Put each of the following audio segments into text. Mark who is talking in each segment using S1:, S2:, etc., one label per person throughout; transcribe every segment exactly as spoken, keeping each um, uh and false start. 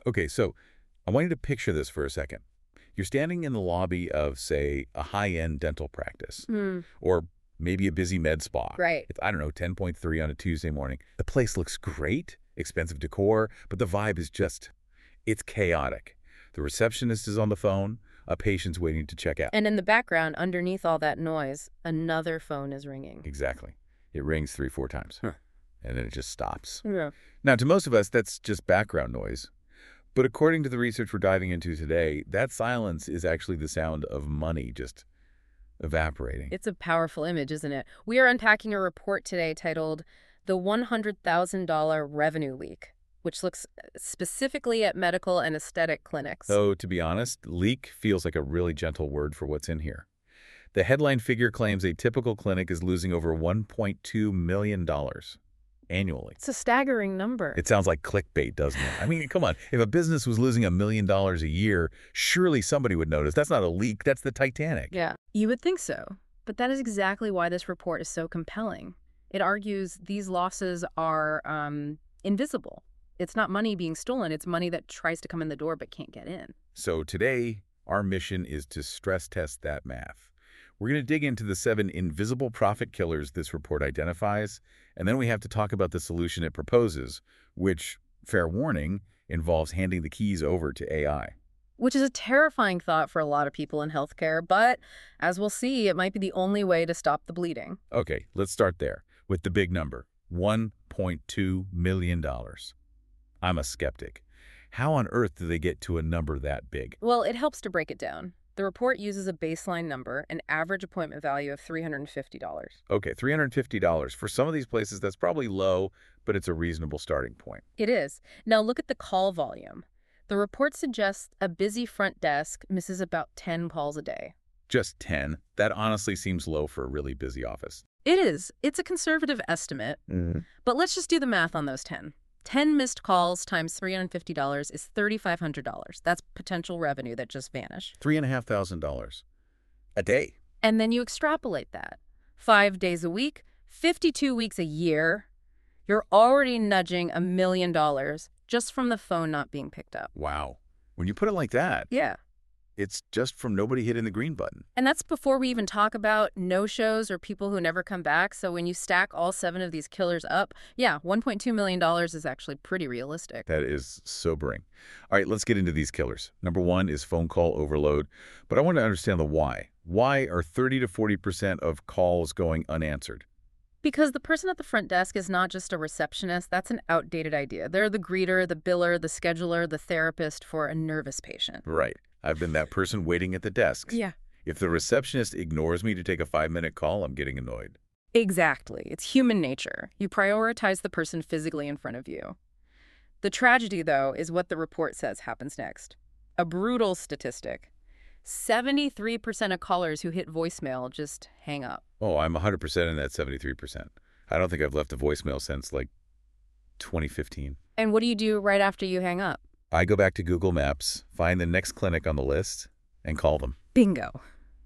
S1: Okay, so I want you to picture this for a second. You're standing in the lobby of, say, a high-end dental practice,
S2: Hmm.
S1: or maybe a busy med spa.
S2: Right.
S1: It's, I don't know, ten point three on a Tuesday morning. The place looks great, expensive decor, but the vibe is just, it's chaotic. The receptionist is on the phone, a patient's waiting to check out.
S2: And in the background, underneath all that noise, another phone is ringing.
S1: Exactly. It rings three, four times,
S2: Huh.
S1: and then it just stops.
S2: Yeah.
S1: Now, to most of us, that's just background noise. But according to the research we're diving into today, that silence is actually the sound of money just evaporating.
S2: It's a powerful image, isn't it? We are unpacking a report today titled The one hundred thousand dollar Revenue Leak, which looks specifically at medical and aesthetic clinics.
S1: Though, to be honest, leak feels like a really gentle word for what's in here. The headline figure claims a typical clinic is losing over one point two million dollars annually.
S2: It's a staggering number.
S1: It sounds like clickbait, doesn't it? I mean, come on. If a business was losing a million dollars a year, surely somebody would notice. That's not a leak. That's the Titanic.
S2: Yeah, you would think so. But that is exactly why this report is so compelling. It argues these losses are um, invisible. It's not money being stolen. It's money that tries to come in the door but can't get in.
S1: So today, our mission is to stress test that math. We're going to dig into the seven invisible profit killers this report identifies, and then we have to talk about the solution it proposes, which, fair warning, involves handing the keys over to A I.
S2: Which is a terrifying thought for a lot of people in healthcare, but as we'll see, it might be the only way to stop the bleeding.
S1: Okay, let's start there with the big number, one point two million dollars. I'm a skeptic. How on earth do they get to a number that big?
S2: Well, it helps to break it down. The report uses a baseline number, an average appointment value of three hundred fifty dollars.
S1: Okay, three hundred fifty dollars. For some of these places, that's probably low, but it's a reasonable starting point.
S2: It is. Now look at the call volume. The report suggests a busy front desk misses about ten calls a day.
S1: Just ten. That honestly seems low for a really busy office.
S2: It is. It's a conservative estimate.
S1: Mm-hmm.
S2: But let's just do the math on those ten. ten missed calls times three hundred fifty dollars is three thousand five hundred dollars. That's potential revenue that just vanished.
S1: Three and a half thousand dollars a day.
S2: And then you extrapolate that. Five days a week, fifty-two weeks a year, you're already nudging a million dollars just from the phone not being picked up.
S1: Wow. When you put it like that,
S2: Yeah.
S1: it's just from nobody hitting the green button.
S2: And that's before we even talk about no-shows or people who never come back. So when you stack all seven of these killers up, yeah, one point two million dollars is actually pretty realistic.
S1: That is sobering. All right, let's get into these killers. Number one is phone call overload, but I want to understand the why. Why are thirty to forty percent of calls going unanswered?
S2: Because the person at the front desk is not just a receptionist. That's an outdated idea. They're the greeter, the biller, the scheduler, the therapist for a nervous patient.
S1: Right. I've been that person waiting at the desk.
S2: Yeah.
S1: If the receptionist ignores me to take a five-minute call, I'm getting annoyed.
S2: Exactly. It's human nature. You prioritize the person physically in front of you. The tragedy, though, is what the report says happens next. A brutal statistic. seventy-three percent of callers who hit voicemail just hang up.
S1: Oh, I'm one hundred percent in that seventy-three percent. I don't think I've left a voicemail since, like, twenty fifteen.
S2: And what do you do right after you hang up?
S1: I go back to Google Maps, find the next clinic on the list, and call them.
S2: Bingo.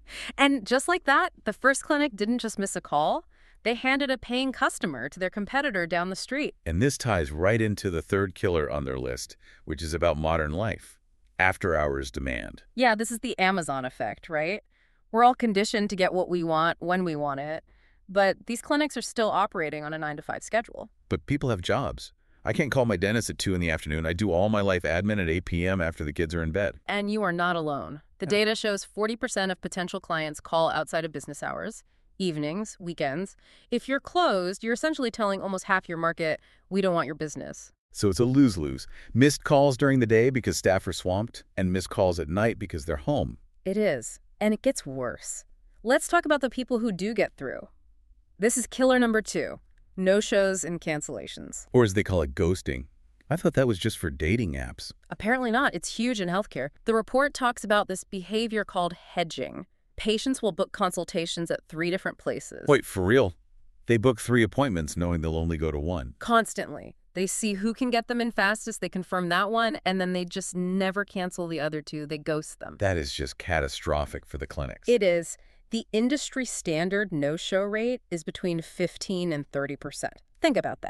S2: And just like that, the first clinic didn't just miss a call. They handed a paying customer to their competitor down the street.
S1: And this ties right into the third killer on their list, which is about modern life. After-hours demand.
S2: Yeah, this is the Amazon effect, right? We're all conditioned to get what we want when we want it. But these clinics are still operating on a nine to five schedule.
S1: But people have jobs. I can't call my dentist at two in the afternoon. I do all my life admin at eight p m after the kids are in bed.
S2: And you are not alone. The
S1: Yeah.
S2: data shows forty percent of potential clients call outside of business hours, evenings, weekends. If you're closed, you're essentially telling almost half your market, we don't want your business.
S1: So it's a lose-lose. Missed calls during the day because staff are swamped, and missed calls at night because they're home.
S2: It is. And it gets worse. Let's talk about the people who do get through. This is killer number two. No-shows and cancellations.
S1: Or as they call it, ghosting. I thought that was just for dating apps.
S2: Apparently not. It's huge in healthcare. The report talks about this behavior called hedging. Patients will book consultations at three different places.
S1: Wait, for real? They book three appointments knowing they'll only go to one.
S2: Constantly. They see who can get them in fastest, they confirm that one, and then they just never cancel the other two. They ghost them.
S1: That is just catastrophic for the clinics.
S2: It is. The industry standard no-show rate is between fifteen and thirty percent. Think about that.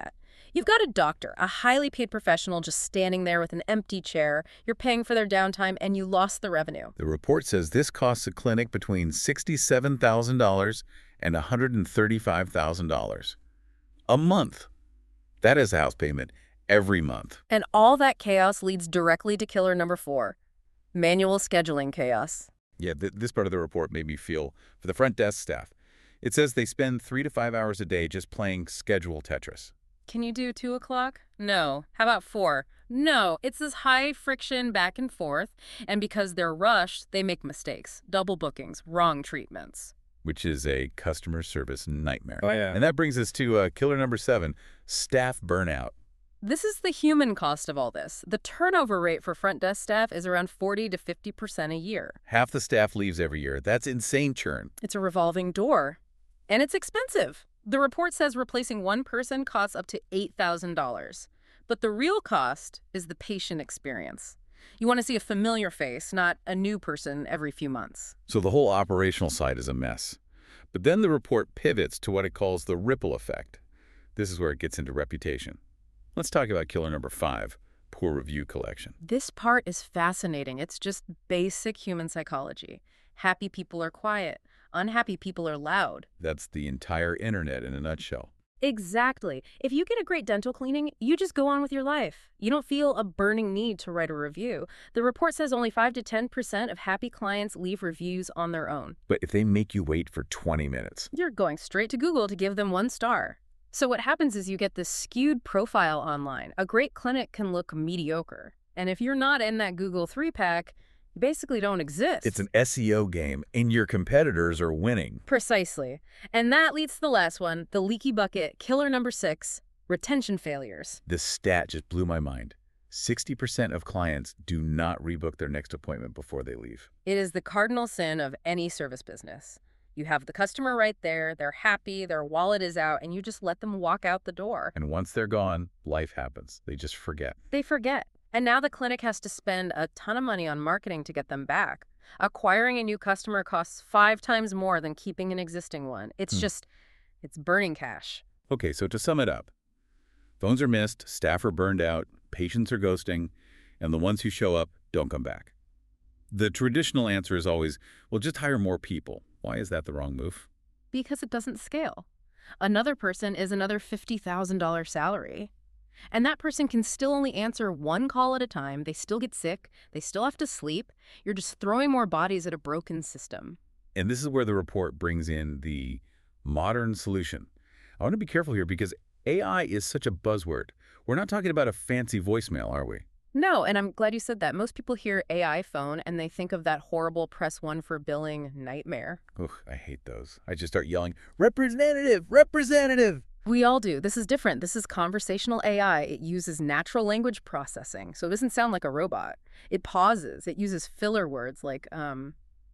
S2: You've got a doctor, a highly paid professional just standing there with an empty chair. You're paying for their downtime, and you lost the revenue.
S1: The report says this costs a clinic between sixty-seven thousand dollars and one hundred thirty-five thousand dollars a month. That is a house payment every month.
S2: And all that chaos leads directly to killer number four, manual scheduling chaos.
S1: Yeah, th this part of the report made me feel for the front desk staff. It says they spend three to five hours a day just playing schedule Tetris.
S2: Can you do two o'clock? No. How about four? No. It's this high friction back and forth, and because they're rushed, they make mistakes, double bookings, wrong treatments.
S1: Which is a customer service nightmare.
S3: Oh, yeah.
S1: And that brings us to uh, killer number seven, staff burnout.
S2: This is the human cost of all this. The turnover rate for front desk staff is around forty to fifty percent a year.
S1: Half the staff leaves every year. That's insane churn.
S2: It's a revolving door. And it's expensive. The report says replacing one person costs up to eight thousand dollars. But the real cost is the patient experience. You want to see a familiar face, not a new person every few months.
S1: So the whole operational side is a mess. But then the report pivots to what it calls the ripple effect. This is where it gets into reputation. Let's talk about killer number five, poor review collection.
S2: This part is fascinating. It's just basic human psychology. Happy people are quiet. Unhappy people are loud.
S1: That's the entire internet in a nutshell.
S2: Exactly. If you get a great dental cleaning, you just go on with your life. You don't feel a burning need to write a review. The report says only five to ten percent of happy clients leave reviews on their own.
S1: But if they make you wait for twenty minutes,
S2: You're going straight to Google to give them one star. So what happens is you get this skewed profile online. A great clinic can look mediocre. And if you're not in that Google three-pack, you basically don't exist.
S1: it's an S E O game, and your competitors are winning.
S2: Precisely. And that leads to the last one, the leaky bucket, killer number six, retention failures.
S1: This stat just blew my mind. sixty percent of clients do not rebook their next appointment before they leave.
S2: It is the cardinal sin of any service business. You have the customer right there, they're happy, their wallet is out, and you just let them walk out the door.
S1: And once they're gone, life happens. They just forget.
S2: They forget. And now the clinic has to spend a ton of money on marketing to get them back. Acquiring a new customer costs five times more than keeping an existing one. It's
S1: Hmm.
S2: just, it's burning cash.
S1: Okay, so to sum it up, phones are missed, staff are burned out, patients are ghosting, and the ones who show up don't come back. The traditional answer is always, well, just hire more people. Why is that the wrong move?
S2: Because it doesn't scale. Another person is another fifty thousand dollars salary. And that person can still only answer one call at a time. They still get sick. They still have to sleep. You're just throwing more bodies at a broken system.
S1: And this is where the report brings in the modern solution. I want to be careful here because A I is such a buzzword. We're not talking about a fancy voicemail, are we?
S2: No, and I'm glad you said that. Most people hear A I phone and they think of that horrible press one for billing nightmare.
S1: Ugh, I hate those. I just start yelling, representative, representative.
S2: We all do. This is different. This is conversational A I. It uses natural language processing, so it doesn't sound like a robot. It pauses. It uses filler words like, um,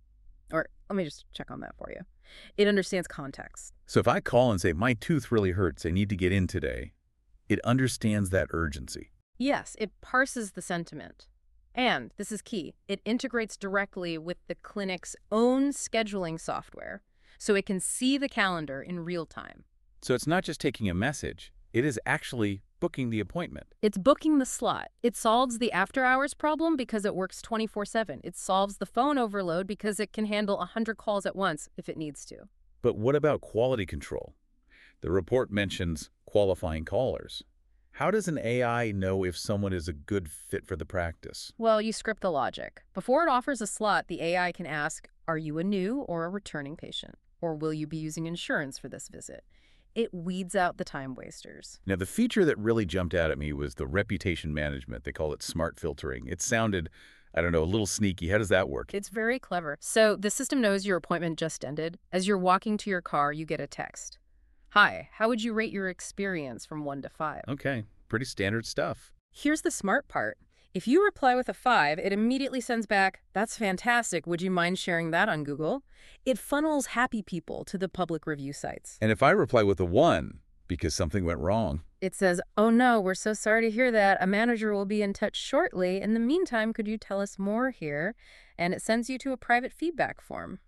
S2: or let me just check on that for you. It understands context.
S1: So if I call and say, my tooth really hurts, I need to get in today, it understands that urgency.
S2: Yes, it parses the sentiment. And, this is key, it integrates directly with the clinic's own scheduling software, so it can see the calendar in real time.
S1: So it's not just taking a message, it is actually booking the appointment.
S2: It's booking the slot. It solves the after-hours problem because it works twenty-four seven. It solves the phone overload because it can handle one hundred calls at once if it needs to.
S1: But what about quality control? The report mentions qualifying callers. How does an A I know if someone is a good fit for the practice?
S2: Well, you script the logic. Before it offers a slot, the A I can ask, are you a new or a returning patient? Or will you be using insurance for this visit? It weeds out the time wasters.
S1: Now, the feature that really jumped out at me was the reputation management. They call it smart filtering. It sounded, I don't know, a little sneaky. How does that work?
S2: It's very clever. So the system knows your appointment just ended. As you're walking to your car, you get a text. Hi, how would you rate your experience from one to five?
S1: Okay, pretty standard stuff.
S2: Here's the smart part. If you reply with a five, it immediately sends back, that's fantastic. Would you mind sharing that on Google? It funnels happy people to the public review sites.
S1: And if I reply with a one, because something went wrong,
S2: It says, oh no, we're so sorry to hear that. A manager will be in touch shortly. In the meantime, could you tell us more here? And it sends you to a private feedback form.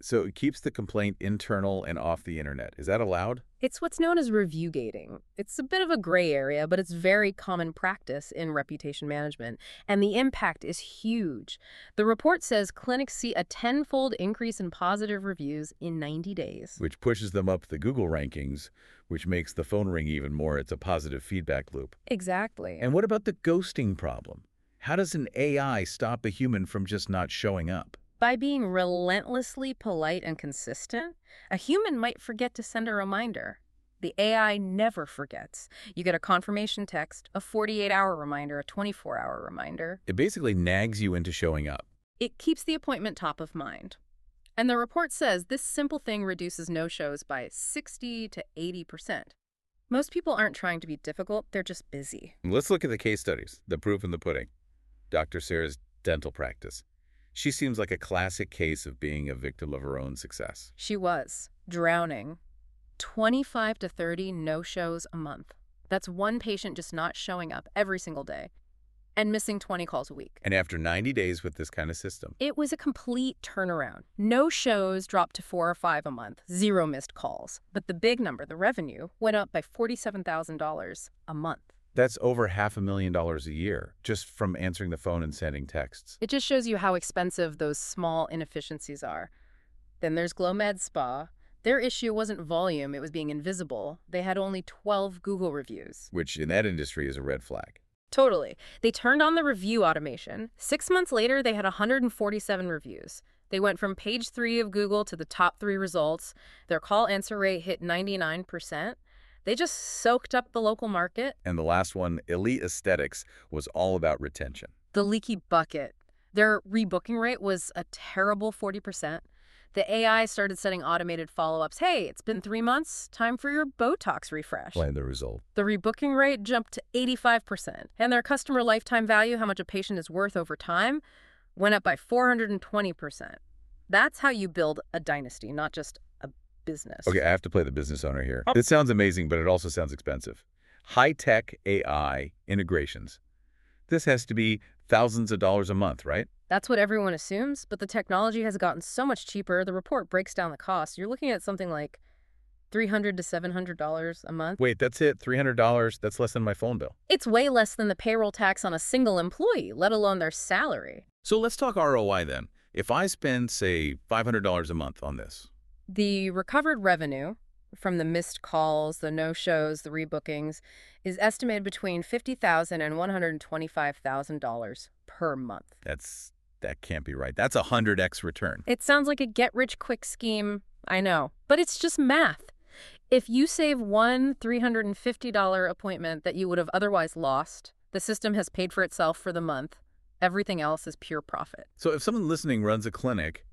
S1: So it keeps the complaint internal and off the internet. Is that allowed?
S2: It's what's known as review gating. It's a bit of a gray area, but it's very common practice in reputation management, and the impact is huge. The report says clinics see a tenfold increase in positive reviews in ninety days.
S1: Which pushes them up the Google rankings, which makes the phone ring even more. It's a positive feedback loop.
S2: Exactly.
S1: And what about the ghosting problem? How does an A I stop a human from just not showing up?
S2: By being relentlessly polite and consistent, a human might forget to send a reminder. The A I never forgets. You get a confirmation text, a forty-eight hour reminder, a twenty-four hour reminder.
S1: It basically nags you into showing up.
S2: It keeps the appointment top of mind. And the report says this simple thing reduces no-shows by sixty to eighty percent. Most people aren't trying to be difficult, they're just busy.
S1: Let's look at the case studies, the proof in the pudding. Doctor Sarah's dental practice. She seems like a classic case of being a victim of her own success.
S2: She was drowning. twenty-five to thirty no-shows a month. That's one patient just not showing up every single day and missing twenty calls a week.
S1: And after ninety days with this kind of system,
S2: It was a complete turnaround. No shows dropped to four or five a month, zero missed calls. But the big number, the revenue, went up by forty-seven thousand dollars a month.
S1: that's over half a million dollars a year just from answering the phone and sending texts.
S2: It just shows you how expensive those small inefficiencies are. Then there's GlowMed Spa. Their issue wasn't volume, it was being invisible. They had only twelve Google reviews.
S1: Which in that industry is a red flag.
S2: Totally. They turned on the review automation. Six months later, they had one hundred forty-seven reviews. They went from page three of Google to the top three results. Their call answer rate hit ninety-nine percent. They just soaked up the local market.
S1: And the last one, Elite Aesthetics, was all about retention.
S2: The leaky bucket. Their rebooking rate was a terrible forty percent. The A I started setting automated follow-ups. Hey, it's been three months. Time for your Botox refresh.
S1: Blame the result.
S2: The rebooking rate jumped to eighty-five percent. And their customer lifetime value, how much a patient is worth over time, went up by four hundred twenty percent. That's how you build a dynasty, not just a business.
S1: Okay, I have to play the business owner here. This sounds amazing, but it also sounds expensive. High-tech A I integrations. This has to be thousands of dollars a month, right?
S2: That's what everyone assumes, but the technology has gotten so much cheaper. The report breaks down the cost. You're looking at something like three hundred to seven hundred dollars a month.
S1: Wait, that's it? three hundred dollars? That's less than my phone bill.
S2: It's way less than the payroll tax on a single employee, let alone their salary.
S1: So let's talk R O I then. If I spend, say, five hundred dollars a month on this,
S2: The recovered revenue from the missed calls, the no-shows, the rebookings, is estimated between fifty thousand dollars and one hundred twenty-five thousand dollars per month.
S1: that's that can't be right. That's a one hundred X return.
S2: It sounds like a get-rich-quick scheme, I know, but it's just math. If you save one three hundred fifty dollar appointment that you would have otherwise lost, the system has paid for itself for the month. Everything else is pure profit.
S1: So if someone listening runs a clinic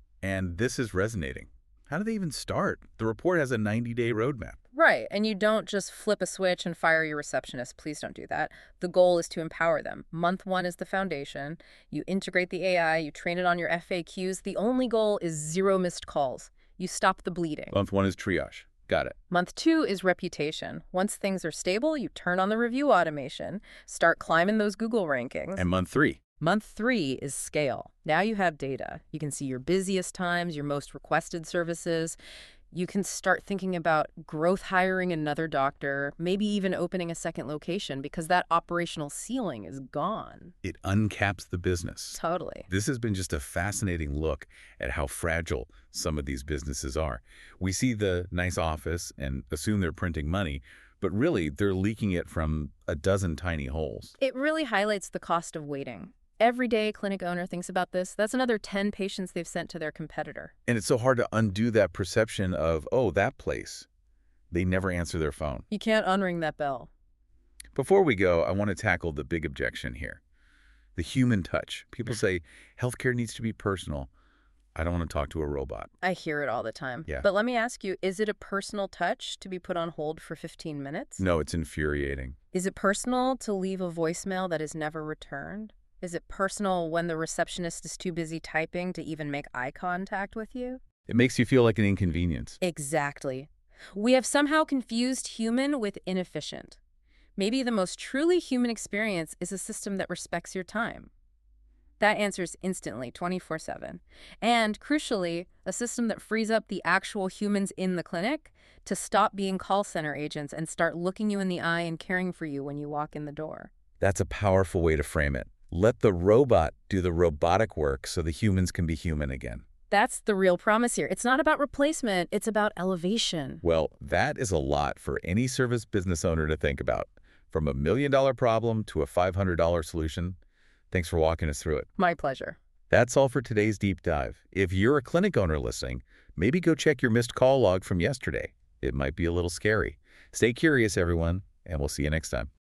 S1: and this is resonating, how do they even start? The report has a ninety day roadmap.
S2: Right, and you don't just flip a switch and fire your receptionist. Please don't do that. The goal is to empower them. Month one is the foundation. You integrate the A I, you train it on your F A Qs. The only goal is zero missed calls. You stop the bleeding.
S1: Month one is triage. Got it.
S2: Month two is reputation. Once things are stable, you turn on the review automation, start climbing those Google rankings.
S1: And month three.
S2: Month three is scale. Now you have data. You can see your busiest times, your most requested services. You can start thinking about growth hiring another doctor, maybe even opening a second location because that operational ceiling is gone.
S1: It uncaps the business.
S2: Totally.
S1: This has been just a fascinating look at how fragile some of these businesses are. We see the nice office and assume they're printing money, but really they're leaking it from a dozen tiny holes.
S2: It really highlights the cost of waiting. Every day a clinic owner thinks about this. That's another ten patients they've sent to their competitor.
S1: And it's so hard to undo that perception of, oh, that place. They never answer their phone.
S2: You can't unring that bell.
S1: Before we go, I want to tackle the big objection here. The human touch. People say healthcare needs to be personal. I don't want to talk to a robot.
S2: I hear it all the time.
S1: Yeah.
S2: But let me ask you, is it a personal touch to be put on hold for fifteen minutes?
S1: No, it's infuriating.
S2: Is it personal to leave a voicemail that is never returned? Is it personal when the receptionist is too busy typing to even make eye contact with you?
S1: It makes you feel like an inconvenience.
S2: Exactly. We have somehow confused human with inefficient. Maybe the most truly human experience is a system that respects your time. That answers instantly, twenty-four seven. And crucially, a system that frees up the actual humans in the clinic to stop being call center agents and start looking you in the eye and caring for you when you walk in the door.
S1: That's a powerful way to frame it. Let the robot do the robotic work so the humans can be human again.
S2: That's the real promise here. It's not about replacement, it's about elevation.
S1: Well, that is a lot for any service business owner to think about. From a million dollar problem to a five hundred dollar solution. Thanks for walking us through it.
S2: My pleasure.
S1: That's all for today's deep dive. If you're a clinic owner listening, maybe go check your missed call log from yesterday. It might be a little scary. Stay curious, everyone, and we'll see you next time.